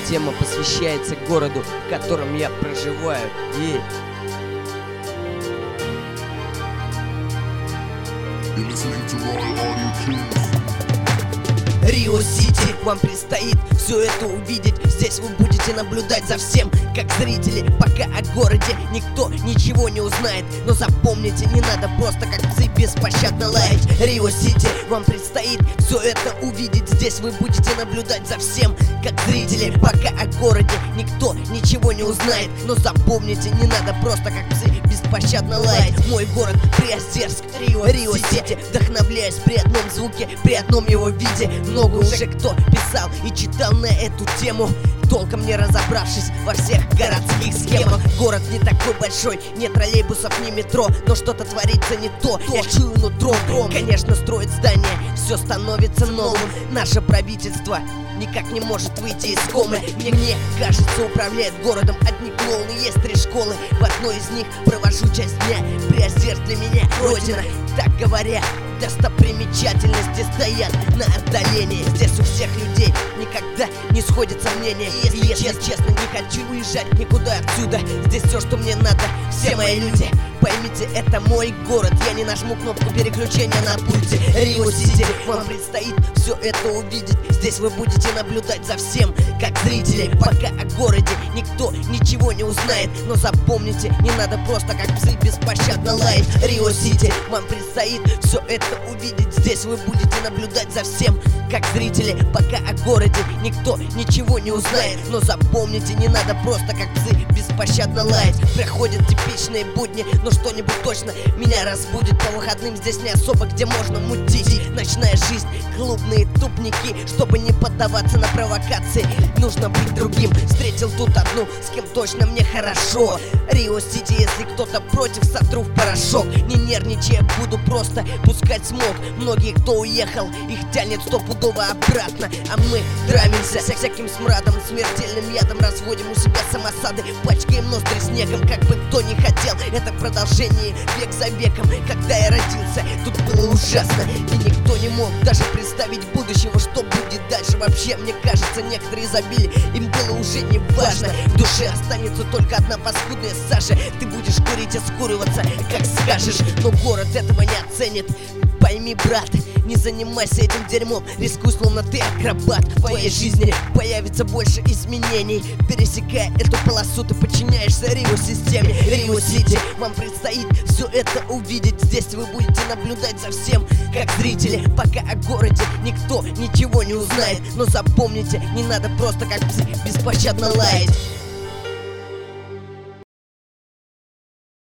тема посвящается городу, в котором я проживаю. Рио-Сити, вам предстоит все это увидеть. Здесь вы будете наблюдать за всем, как зрители. Пока о городе никто ничего не узнает. Но запомните, не надо просто как псы беспощадно лаять. Рио-Сити, вам предстоит все это увидеть. Здесь вы будете наблюдать за всем, как зрители. Пока о городе никто ничего не узнает. Но запомните, не надо просто как псы беспощадно лаять. Мой город Приозерск, Рио-Сити. Вдохновляюсь при одном звуке, при одном его виде. Много уже кто писал и читал на эту тему, толком не разобравшись во всех городских схемах. Город не такой большой, нет троллейбусов, ни метро, но что-то творится не то, я чую нутром. Конечно, строят здания, все становится новым. Наше правительство никак не может выйти из комы. Мне кажется, управляет городом одни клоуны. Есть 3 школы, в одной из них провожу часть дня. Приозерск для меня родина, так говоря. Достопримечательности стоят на отдалении. Здесь у всех людей никогда не сходятся мнения. Если честно, не хочу уезжать никуда отсюда. Здесь все, что мне надо, все мои люди. Поймите, это мой город, я не нажму кнопку переключения на пульте. Рио-Сити, вам предстоит все это увидеть. Здесь вы будете наблюдать за всем, как зрители. Пока о городе никто ничего не узнает. Но запомните, не надо просто как псы беспощадно лаять. Рио-Сити, вам предстоит все это увидеть. Здесь вы будете наблюдать за всем, как зрители. Пока о городе никто ничего не узнает. Но запомните, не надо просто как псы беспощадно лаять. Проходят типичные будни, но что-нибудь точно меня разбудит. По выходным здесь не особо где можно мутить. Ночная жизнь, клубные тупники. Чтобы не поддаваться на провокации, нужно быть другим. Встретил тут одну, с кем точно мне хорошо. Рио-Сити, если кто-то против, сотру в порошок. Не нервничая, буду просто пускать смог. Многие, кто уехал, их тянет стопудово обратно. А мы травимся всяким смрадом, смертельным ядом. Разводим у себя самосады, пачкаем ноздри снегом. Как бы кто ни хотел, это продолжение век за веком. Когда я родился, тут было ужасно, и никто не мог даже представить будущего, что будет дальше. Вообще, мне кажется, некоторые забили, им было уже не важно. В душе останется только одна паскудная Саша. Ты будешь курить и скуриваться, как скажешь, но город этого не оценит. Пойми, брат, не занимайся этим дерьмом. Рискуй, словно ты акробат. В твоей жизни появится больше изменений. Пересекая эту полосу, ты подчиняешься Рио-системе. Рио-Сити, вам предстоит все это увидеть. Здесь вы будете наблюдать за всем, как зрители. Пока о городе никто ничего не узнает. Но запомните, не надо просто как псы беспощадно лаять.